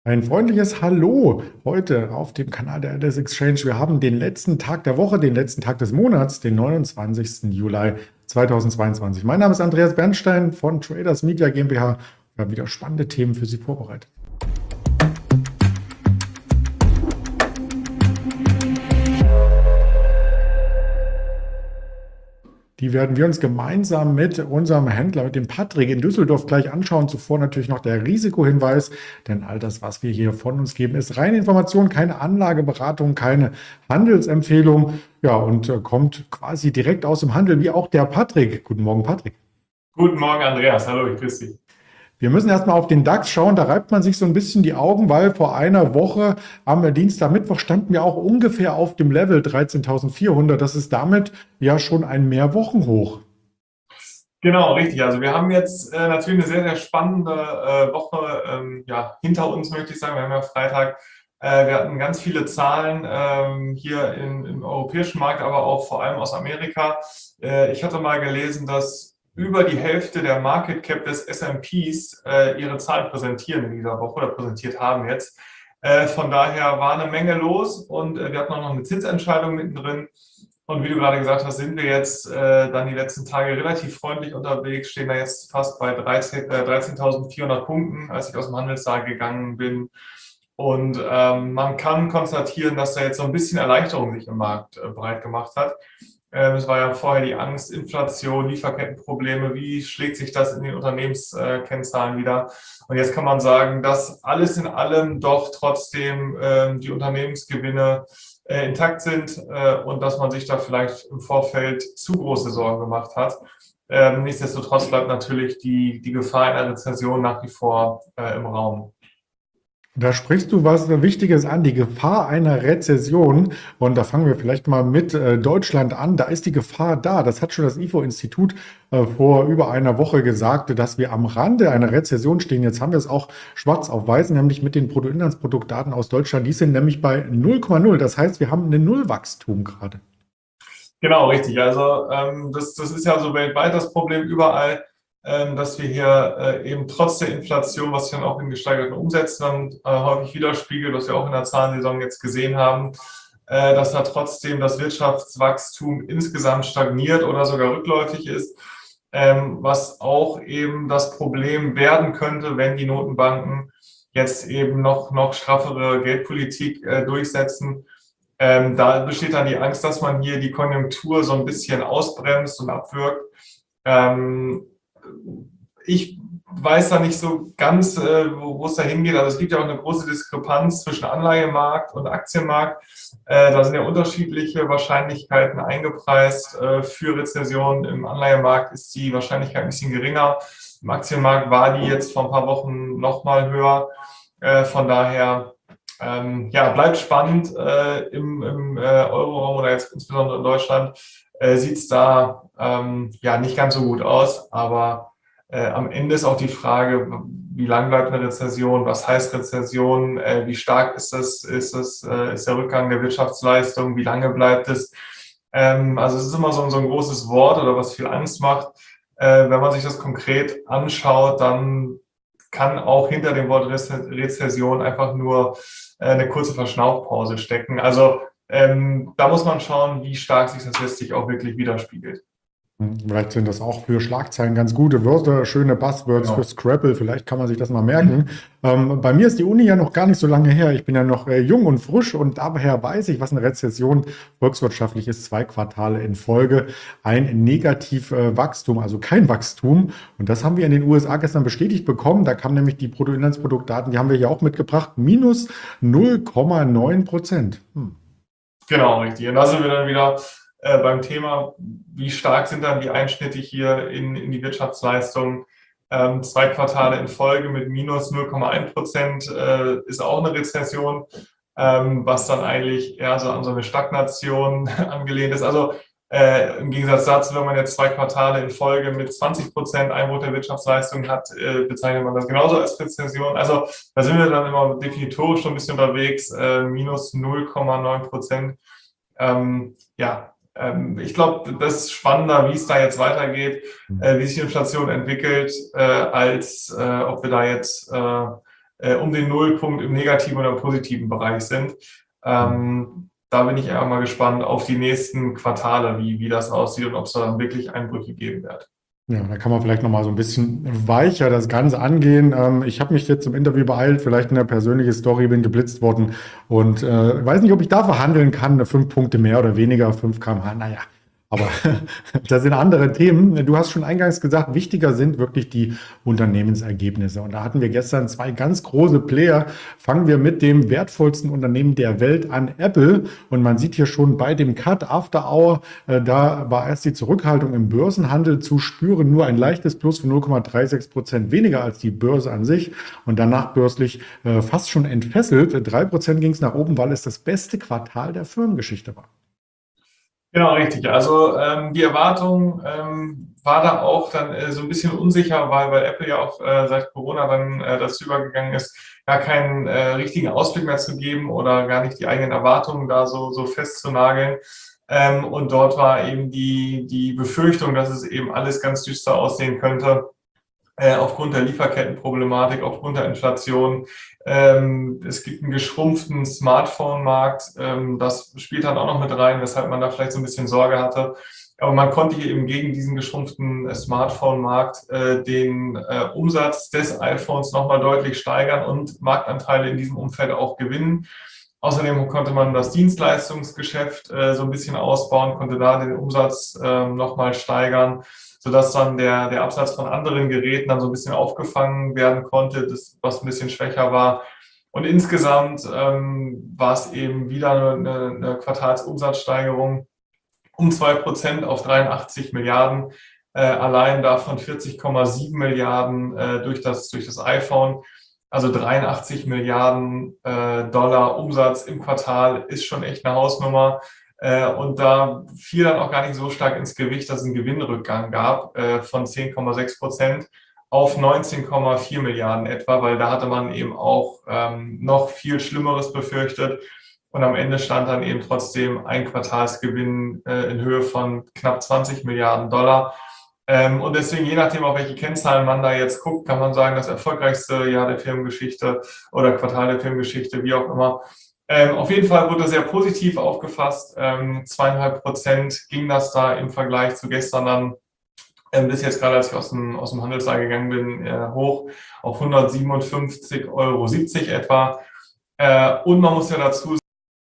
Ein freundliches Hallo heute auf dem Kanal der Atlas Exchange. Wir haben den letzten Tag der Woche, den letzten Tag des Monats, den 29. Juli 2022. Mein Name ist Andreas Bernstein von Traders Media GmbH. Wir haben wieder spannende Themen für Sie vorbereitet. Die werden wir uns gemeinsam mit unserem Händler, mit dem Patrick in Düsseldorf gleich anschauen. Zuvor natürlich noch der Risikohinweis, denn all das, was wir hier von uns geben, ist reine Information, keine Anlageberatung, keine Handelsempfehlung. Ja, und kommt quasi direkt aus dem Handel, wie auch der Patrick. Guten Morgen, Patrick. Guten Morgen, Andreas. Hallo, ich grüße dich. Wir müssen erstmal auf den DAX schauen, da reibt man sich so ein bisschen die Augen, weil vor einer Woche am Dienstag, Mittwoch standen wir auch ungefähr auf dem Level 13.400. Das ist damit ja schon ein Mehrwochenhoch. Genau, richtig. Also wir haben jetzt natürlich eine sehr, sehr spannende Woche hinter uns, möchte ich sagen. Wir haben ja Freitag, wir hatten ganz viele Zahlen hier im europäischen Markt, aber auch vor allem aus Amerika. Ich hatte mal gelesen, dass über die Hälfte der Market Cap des S&Ps ihre Zahlen präsentieren in dieser Woche oder präsentiert haben jetzt. Von daher war eine Menge los und wir hatten auch noch eine Zinsentscheidung mittendrin. Und wie du gerade gesagt hast, sind wir jetzt dann die letzten Tage relativ freundlich unterwegs, stehen da jetzt fast bei 13.400 Punkten, als ich aus dem Handelssaal gegangen bin. Und man kann konstatieren, dass da jetzt so ein bisschen Erleichterung sich im Markt breit gemacht hat. Es war ja vorher die Angst, Inflation, Lieferkettenprobleme, wie schlägt sich das in den Unternehmenskennzahlen wieder? Und jetzt kann man sagen, dass alles in allem doch trotzdem die Unternehmensgewinne intakt sind und dass man sich da vielleicht im Vorfeld zu große Sorgen gemacht hat. Nichtsdestotrotz bleibt natürlich die Gefahr einer Rezession nach wie vor im Raum. Da sprichst du was Wichtiges an, die Gefahr einer Rezession. Und da fangen wir vielleicht mal mit Deutschland an. Da ist die Gefahr da. Das hat schon das IFO-Institut vor über einer Woche gesagt, dass wir am Rande einer Rezession stehen. Jetzt haben wir es auch schwarz auf weiß, nämlich mit den Bruttoinlandsproduktdaten aus Deutschland. Die sind nämlich bei 0,0. Das heißt, wir haben ein Nullwachstum gerade. Genau, richtig. Also das ist ja so weltweit das Problem überall, dass wir hier eben trotz der Inflation, was sich dann auch in gesteigerten Umsätzen dann häufig widerspiegelt, was wir auch in der Zahlensaison jetzt gesehen haben, dass da trotzdem das Wirtschaftswachstum insgesamt stagniert oder sogar rückläufig ist, was auch eben das Problem werden könnte, wenn die Notenbanken jetzt eben noch straffere Geldpolitik durchsetzen. Da besteht dann die Angst, dass man hier die Konjunktur so ein bisschen ausbremst und abwirkt. Ich weiß da nicht so ganz, wo es da hingeht. Also es gibt ja auch eine große Diskrepanz zwischen Anleihemarkt und Aktienmarkt. Da sind ja unterschiedliche Wahrscheinlichkeiten eingepreist. Für Rezession im Anleihemarkt ist die Wahrscheinlichkeit ein bisschen geringer. Im Aktienmarkt war die jetzt vor ein paar Wochen noch mal höher. Von daher bleibt spannend im Euroraum oder jetzt insbesondere in Deutschland. Sieht es da nicht ganz so gut aus, aber am Ende ist auch die Frage, wie lang bleibt eine Rezession, was heißt Rezession, wie stark ist der Rückgang der Wirtschaftsleistung, wie lange bleibt es? Also es ist immer so ein großes Wort oder was viel Angst macht. Wenn man sich das konkret anschaut, dann kann auch hinter dem Wort Rezession einfach nur eine kurze Verschnaufpause stecken. Also da muss man schauen, wie stark sich das letztlich auch wirklich widerspiegelt. Vielleicht sind das auch für Schlagzeilen ganz gute Wörter, schöne Buzzwords für Scrabble. Vielleicht kann man sich das mal merken. Bei mir ist die Uni ja noch gar nicht so lange her. Ich bin ja noch jung und frisch und daher weiß ich, was eine Rezession volkswirtschaftlich ist. 2 Quartale in Folge ein Negativwachstum, also kein Wachstum. Und das haben wir in den USA gestern bestätigt bekommen. Da kamen nämlich die Bruttoinlandsproduktdaten, die haben wir hier auch mitgebracht, minus 0,9%. Genau, richtig. Und da sind wir dann wieder beim Thema, wie stark sind dann die Einschnitte hier in die Wirtschaftsleistung. 2 Quartale in Folge mit minus 0,1% ist auch eine Rezession, was dann eigentlich eher so an so eine Stagnation angelehnt ist. Also im Gegensatz dazu, wenn man jetzt 2 Quartale in Folge mit 20% Einbruch der Wirtschaftsleistung hat, bezeichnet man das genauso als Rezession. Also da sind wir dann immer definitorisch schon ein bisschen unterwegs, minus 0,9%. Ich glaube, das ist spannender, wie es da jetzt weitergeht, wie sich die Inflation entwickelt, als ob wir da jetzt um den Nullpunkt im negativen oder positiven Bereich sind. Da bin ich eher mal gespannt auf die nächsten Quartale, wie das aussieht und ob es da dann wirklich Einbrüche geben wird. Ja, da kann man vielleicht noch mal so ein bisschen weicher das Ganze angehen. Ich habe mich jetzt im Interview beeilt, vielleicht eine persönliche Story, bin geblitzt worden und weiß nicht, ob ich da verhandeln kann, 5 Punkte mehr oder weniger, 5 km/h, naja. Aber das sind andere Themen. Du hast schon eingangs gesagt, wichtiger sind wirklich die Unternehmensergebnisse. Und da hatten wir gestern 2 ganz große Player. Fangen wir mit dem wertvollsten Unternehmen der Welt an, Apple. Und man sieht hier schon bei dem Cut After Hour, da war erst die Zurückhaltung im Börsenhandel zu spüren, nur ein leichtes Plus von 0,36% weniger als die Börse an sich. Und danach börslich fast schon entfesselt. 3% ging es nach oben, weil es das beste Quartal der Firmengeschichte war. Genau, richtig. Also die Erwartung war da auch dann so ein bisschen unsicher, weil Apple ja auch seit Corona dann dazu übergegangen ist, gar keinen richtigen Ausblick mehr zu geben oder gar nicht die eigenen Erwartungen da so festzunageln. Und dort war eben die Befürchtung, dass es eben alles ganz düster aussehen könnte. Aufgrund der Lieferkettenproblematik, aufgrund der Inflation. Es gibt einen geschrumpften Smartphone-Markt. Das spielt dann auch noch mit rein, weshalb man da vielleicht so ein bisschen Sorge hatte. Aber man konnte hier eben gegen diesen geschrumpften Smartphone-Markt den Umsatz des iPhones nochmal deutlich steigern und Marktanteile in diesem Umfeld auch gewinnen. Außerdem konnte man das Dienstleistungsgeschäft so ein bisschen ausbauen, konnte da den Umsatz nochmal steigern, sodass dann der Absatz von anderen Geräten dann so ein bisschen aufgefangen werden konnte, das, was ein bisschen schwächer war. Und insgesamt war es eben wieder eine Quartalsumsatzsteigerung um 2% auf 83 Milliarden, allein davon 40,7 Milliarden durch das iPhone. Also 83 Milliarden Dollar Umsatz im Quartal ist schon echt eine Hausnummer. Und da fiel dann auch gar nicht so stark ins Gewicht, dass es einen Gewinnrückgang gab von 10,6% auf 19,4 Milliarden etwa, weil da hatte man eben auch noch viel Schlimmeres befürchtet. Und am Ende stand dann eben trotzdem ein Quartalsgewinn in Höhe von knapp 20 Milliarden Dollar. Und deswegen, je nachdem, auf welche Kennzahlen man da jetzt guckt, kann man sagen, das erfolgreichste Jahr der Firmengeschichte oder Quartal der Firmengeschichte, wie auch immer. Auf jeden Fall wurde sehr positiv aufgefasst. 2,5% ging das da im Vergleich zu gestern dann, bis jetzt gerade, als ich aus dem Handelssaal gegangen bin, hoch auf 157,70 Euro etwa. Und man muss ja dazu sagen,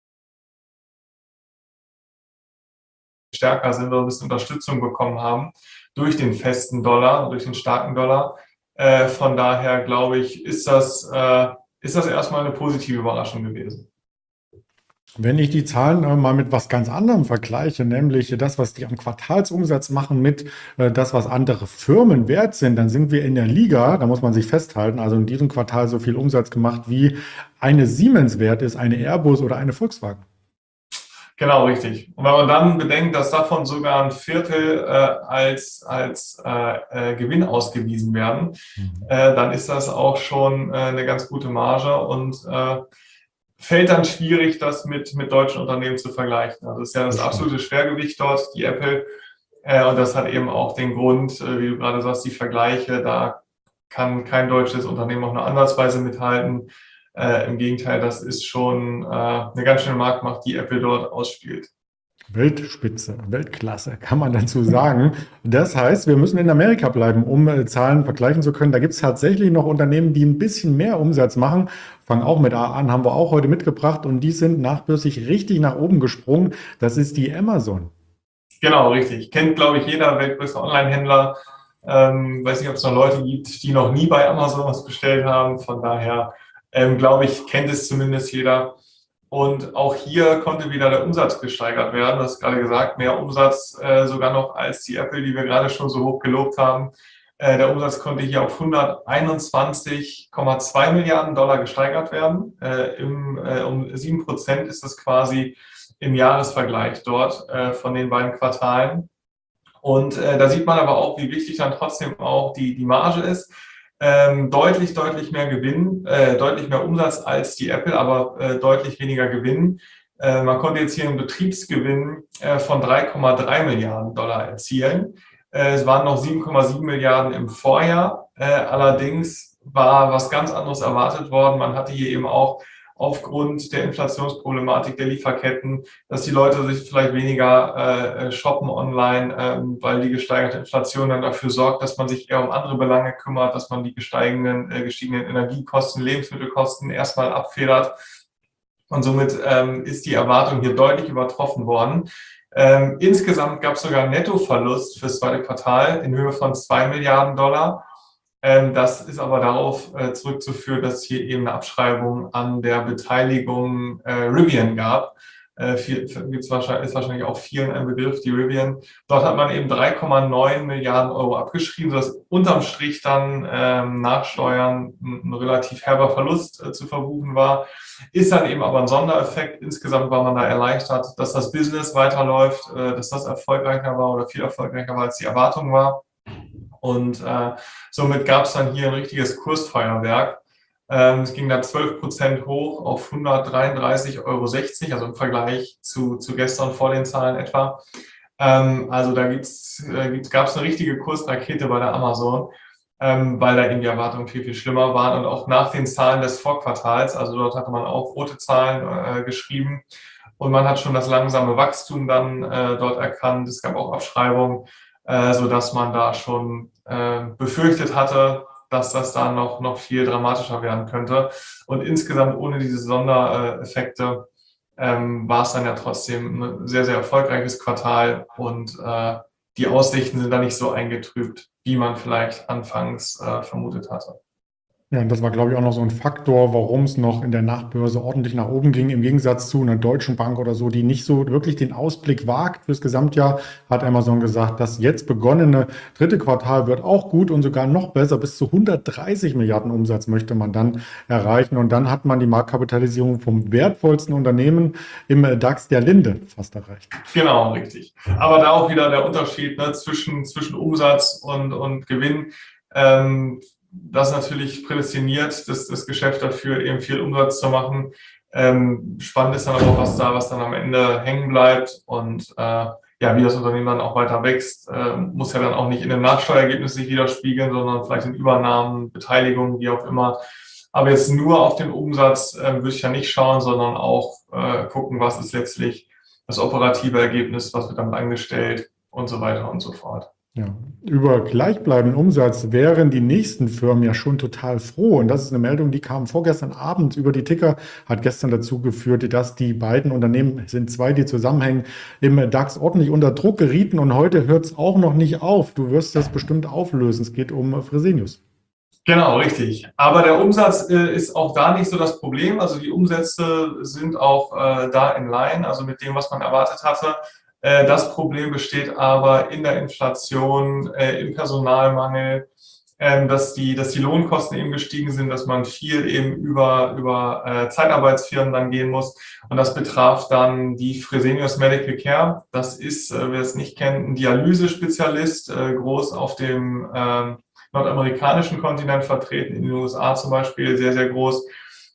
stärker sind, wir ein bisschen Unterstützung bekommen haben durch den festen Dollar, durch den starken Dollar. Von daher glaube ich, ist das erstmal eine positive Überraschung gewesen. Wenn ich die Zahlen mal mit was ganz anderem vergleiche, nämlich das, was die am Quartalsumsatz machen, mit das, was andere Firmen wert sind, dann sind wir in der Liga, da muss man sich festhalten, also in diesem Quartal so viel Umsatz gemacht, wie eine Siemens wert ist, eine Airbus oder eine Volkswagen. Genau, richtig. Und wenn man dann bedenkt, dass davon sogar ein Viertel als Gewinn ausgewiesen werden, dann ist das auch schon eine ganz gute Marge und fällt dann schwierig, das mit deutschen Unternehmen zu vergleichen. Also das ist ja das absolute Schwergewicht dort, die Apple. Und das hat eben auch den Grund, wie du gerade sagst, die Vergleiche, da kann kein deutsches Unternehmen auch nur ansatzweise mithalten. Im Gegenteil, das ist schon eine ganz schöne Marktmacht, die Apple dort ausspielt. Weltspitze, Weltklasse, kann man dazu sagen. Das heißt, wir müssen in Amerika bleiben, um Zahlen vergleichen zu können. Da gibt es tatsächlich noch Unternehmen, die ein bisschen mehr Umsatz machen. Fangen auch mit A an, haben wir auch heute mitgebracht. Und die sind nachbörslich richtig nach oben gesprungen. Das ist die Amazon. Genau, richtig. Kennt, glaube ich, jeder weltgrößte Online-Händler. Weiß nicht, ob es noch Leute gibt, die noch nie bei Amazon was bestellt haben. Von daher, glaube ich, kennt es zumindest jeder. Und auch hier konnte wieder der Umsatz gesteigert werden. Das ist gerade gesagt, mehr Umsatz sogar noch als die Apple, die wir gerade schon so hoch gelobt haben. Der Umsatz konnte hier auf 121,2 Milliarden Dollar gesteigert werden. Um 7% ist das quasi im Jahresvergleich dort von den beiden Quartalen. Und da sieht man aber auch, wie wichtig dann trotzdem auch die Marge ist. Deutlich mehr Gewinn, deutlich mehr Umsatz als die Apple, aber deutlich weniger Gewinn. Man konnte jetzt hier einen Betriebsgewinn von 3,3 Milliarden Dollar erzielen. Es waren noch 7,7 Milliarden im Vorjahr. Allerdings war was ganz anderes erwartet worden. Man hatte hier eben auch aufgrund der Inflationsproblematik der Lieferketten, dass die Leute sich vielleicht weniger shoppen online, weil die gesteigerte Inflation dann dafür sorgt, dass man sich eher um andere Belange kümmert, dass man die gestiegenen Energiekosten, Lebensmittelkosten erstmal abfedert. Und somit ist die Erwartung hier deutlich übertroffen worden. Insgesamt gab es sogar einen Nettoverlust fürs zweite Quartal in Höhe von 2 Milliarden Dollar. Das ist aber darauf zurückzuführen, dass hier eben eine Abschreibung an der Beteiligung Rivian gab. Ist wahrscheinlich auch vielen ein Begriff, die Rivian. Dort hat man eben 3,9 Milliarden Euro abgeschrieben, sodass unterm Strich dann nach Steuern ein relativ herber Verlust zu verbuchen war. Ist dann eben aber ein Sondereffekt. Insgesamt war man da erleichtert, dass das Business weiterläuft, dass das erfolgreicher war oder viel erfolgreicher war, als die Erwartung war. Und somit gab es dann hier ein richtiges Kursfeuerwerk. Es ging da 12% hoch auf 133,60 Euro, also im Vergleich zu gestern vor den Zahlen etwa. Also da gab es eine richtige Kursrakete bei der Amazon, weil da eben die Erwartungen viel, viel schlimmer waren. Und auch nach den Zahlen des Vorquartals, also dort hatte man auch rote Zahlen geschrieben. Und man hat schon das langsame Wachstum dann dort erkannt. Es gab auch Abschreibungen, sodass man da schon befürchtet hatte, dass das da noch viel dramatischer werden könnte. Und insgesamt ohne diese Sondereffekte war es dann ja trotzdem ein sehr, sehr erfolgreiches Quartal und die Aussichten sind da nicht so eingetrübt, wie man vielleicht anfangs vermutet hatte. Ja, und das war, glaube ich, auch noch so ein Faktor, warum es noch in der Nachbörse ordentlich nach oben ging. Im Gegensatz zu einer Deutschen Bank oder so, die nicht so wirklich den Ausblick wagt fürs Gesamtjahr, hat Amazon gesagt, das jetzt begonnene dritte Quartal wird auch gut und sogar noch besser. Bis zu 130 Milliarden Umsatz möchte man dann erreichen. Und dann hat man die Marktkapitalisierung vom wertvollsten Unternehmen im DAX der Linde fast erreicht. Genau, richtig. Aber da auch wieder der Unterschied, ne, zwischen Umsatz und Gewinn. Das natürlich prädestiniert, das Geschäft dafür, eben viel Umsatz zu machen. Spannend ist dann aber auch, was dann am Ende hängen bleibt und ja, wie das Unternehmen dann auch weiter wächst, muss ja dann auch nicht in dem Nachsteuerergebnis sich widerspiegeln, sondern vielleicht in Übernahmen, Beteiligungen, wie auch immer. Aber jetzt nur auf den Umsatz würde ich ja nicht schauen, sondern auch gucken, was ist letztlich das operative Ergebnis, was wird damit angestellt und so weiter und so fort. Ja, über gleichbleibenden Umsatz wären die nächsten Firmen ja schon total froh. Und das ist eine Meldung, die kam vorgestern Abend über die Ticker, hat gestern dazu geführt, dass die beiden Unternehmen, es sind zwei, die zusammenhängen, im DAX ordentlich unter Druck gerieten. Und heute hört es auch noch nicht auf. Du wirst das bestimmt auflösen. Es geht um Fresenius. Genau, richtig. Aber der Umsatz ist auch da nicht so das Problem. Also die Umsätze sind auch da in line, also mit dem, was man erwartet hatte. Das Problem besteht aber in der Inflation, im Personalmangel, dass die Lohnkosten eben gestiegen sind, dass man viel eben über Zeitarbeitsfirmen dann gehen muss. Und das betraf dann die Fresenius Medical Care. Das ist, wer es nicht kennt, ein Dialysespezialist, groß auf dem nordamerikanischen Kontinent vertreten, in den USA zum Beispiel, sehr, sehr groß.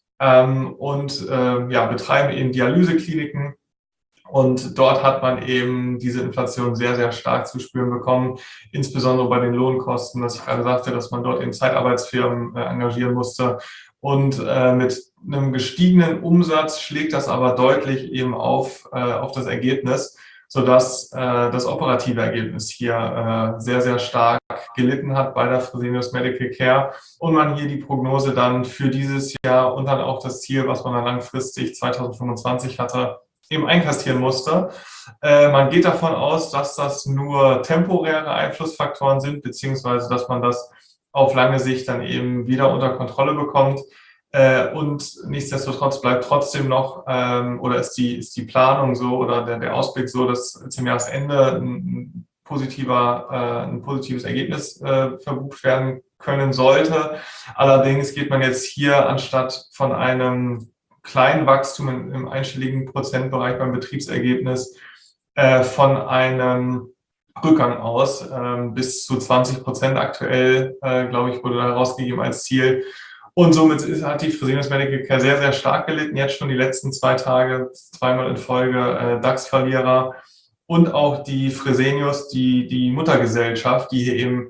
Und ja, betreiben eben Dialysekliniken. Und dort hat man eben diese Inflation sehr, sehr stark zu spüren bekommen, insbesondere bei den Lohnkosten, dass ich gerade sagte, dass man dort eben Zeitarbeitsfirmen engagieren musste. Und mit einem gestiegenen Umsatz schlägt das aber deutlich eben auf das Ergebnis, sodass das operative Ergebnis hier sehr, sehr stark gelitten hat bei der Fresenius Medical Care und man hier die Prognose dann für dieses Jahr und dann auch das Ziel, was man dann langfristig 2025 hatte, eben einkassieren musste. Man geht davon aus, dass das nur temporäre Einflussfaktoren sind, beziehungsweise dass man das auf lange Sicht dann eben wieder unter Kontrolle bekommt. Und nichtsdestotrotz bleibt trotzdem noch, oder ist die Planung so oder der Ausblick so, dass zum Jahresende ein positives Ergebnis verbucht werden können sollte. Allerdings geht man jetzt hier anstatt von einem kleinen Wachstum im einstelligen Prozentbereich beim Betriebsergebnis von einem Rückgang aus. Bis zu 20% aktuell, glaube ich, wurde da herausgegeben als Ziel. Und somit hat die Fresenius Medical Care sehr, sehr stark gelitten. Jetzt schon die letzten 2 Tage, zweimal in Folge DAX-Verlierer. Und auch die Fresenius, die Muttergesellschaft, die hier eben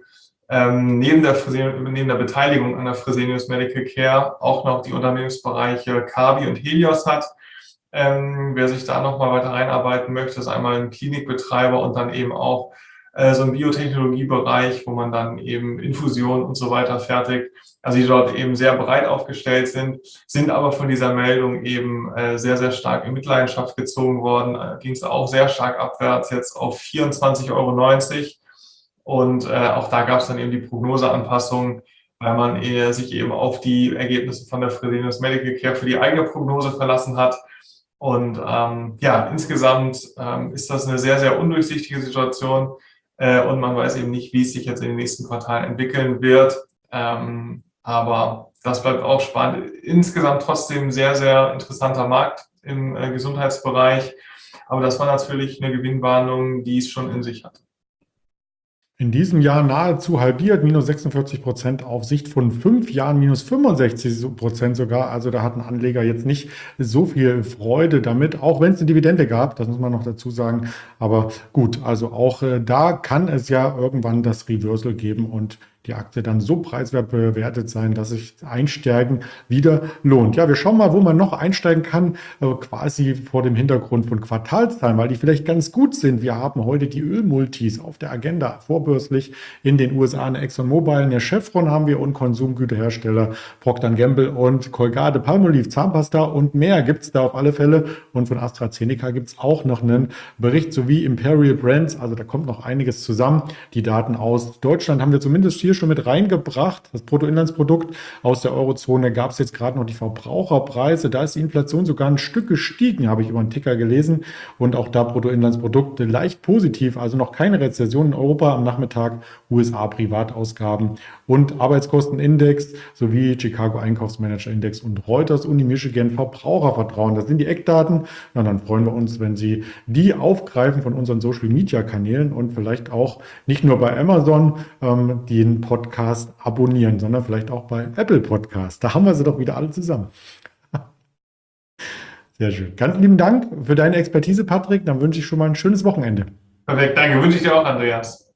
neben der Beteiligung an der Fresenius Medical Care auch noch die Unternehmensbereiche Kabi und Helios hat. Wer sich da nochmal weiter reinarbeiten möchte, ist einmal ein Klinikbetreiber und dann eben auch so ein Biotechnologiebereich, wo man dann eben Infusionen und so weiter fertigt. Also die dort eben sehr breit aufgestellt sind aber von dieser Meldung eben sehr, sehr stark in Mitleidenschaft gezogen worden. Ging es auch sehr stark abwärts, jetzt auf 24,90 € und auch da gab es dann eben die Prognoseanpassung, weil man sich eben auf die Ergebnisse von der Fresenius Medical Care für die eigene Prognose verlassen hat. Und ja, insgesamt ist das eine sehr, sehr undurchsichtige Situation und man weiß eben nicht, wie es sich jetzt in den nächsten Quartalen entwickeln wird. Aber das bleibt auch spannend. Insgesamt trotzdem sehr, sehr interessanter Markt im Gesundheitsbereich. Aber das war natürlich eine Gewinnwarnung, die es schon in sich hat. In diesem Jahr nahezu halbiert, minus 46% auf Sicht von 5 Jahren, minus 65% sogar. Also da hatten Anleger jetzt nicht so viel Freude damit, auch wenn es eine Dividende gab, das muss man noch dazu sagen. Aber gut, also auch da kann es ja irgendwann das Reversal geben und die Aktie dann so preiswert bewertet sein, dass sich Einsteigen wieder lohnt. Ja, wir schauen mal, wo man noch einsteigen kann, quasi vor dem Hintergrund von Quartalszahlen, weil die vielleicht ganz gut sind. Wir haben heute die Ölmultis auf der Agenda, vorbörslich in den USA, eine ExxonMobil, eine Chevron haben wir und Konsumgüterhersteller Procter & Gamble und Colgate, Palmolive, Zahnpasta und mehr gibt es da auf alle Fälle. Und von AstraZeneca gibt es auch noch einen Bericht sowie Imperial Brands, also da kommt noch einiges zusammen. Die Daten aus Deutschland haben wir zumindest hier schon mit reingebracht. Das Bruttoinlandsprodukt aus der Eurozone gab es jetzt gerade noch die Verbraucherpreise. Da ist die Inflation sogar ein Stück gestiegen, habe ich über einen Ticker gelesen. Und auch da Bruttoinlandsprodukte leicht positiv, also noch keine Rezession in Europa am Nachmittag, USA Privatausgaben und Arbeitskostenindex sowie Chicago Einkaufsmanagerindex und Reuters Uni Michigan Verbrauchervertrauen. Das sind die Eckdaten. Und dann freuen wir uns, wenn Sie die aufgreifen von unseren Social Media Kanälen und vielleicht auch nicht nur bei Amazon den Podcast abonnieren, sondern vielleicht auch bei Apple Podcast. Da haben wir sie doch wieder alle zusammen. Sehr schön. Ganz lieben Dank für deine Expertise, Patrick. Dann wünsche ich schon mal ein schönes Wochenende. Perfekt, danke. Wünsche ich dir auch, Andreas.